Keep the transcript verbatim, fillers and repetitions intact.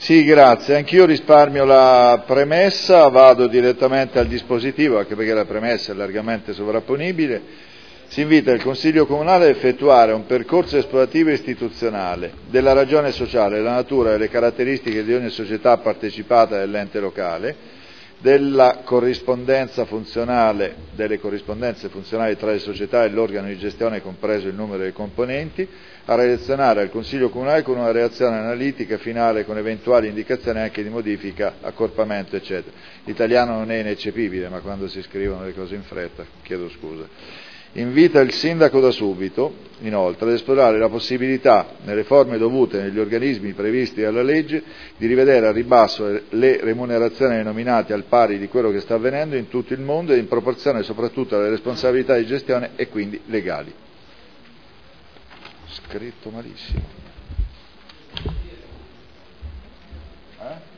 Sì, grazie. Anch'io risparmio la premessa, vado direttamente al dispositivo, anche perché la premessa è largamente sovrapponibile. Si invita il Consiglio Comunale ad effettuare un percorso esplorativo istituzionale della ragione sociale, della natura e delle caratteristiche di ogni società partecipata dell'ente locale, della corrispondenza funzionale, delle corrispondenze funzionali tra le società e l'organo di gestione, compreso il numero dei componenti, a relazionare al Consiglio Comunale con una relazione analitica finale con eventuali indicazioni anche di modifica, accorpamento, eccetera. L'italiano non è ineccepibile, ma quando si scrivono le cose in fretta, chiedo scusa. Invita il sindaco da subito, inoltre, ad esplorare la possibilità, nelle forme dovute negli organismi previsti dalla legge, di rivedere a ribasso le remunerazioni dei nominati al pari di quello che sta avvenendo in tutto il mondo e in proporzione soprattutto alle responsabilità di gestione e quindi legali. Scritto malissimo. Eh?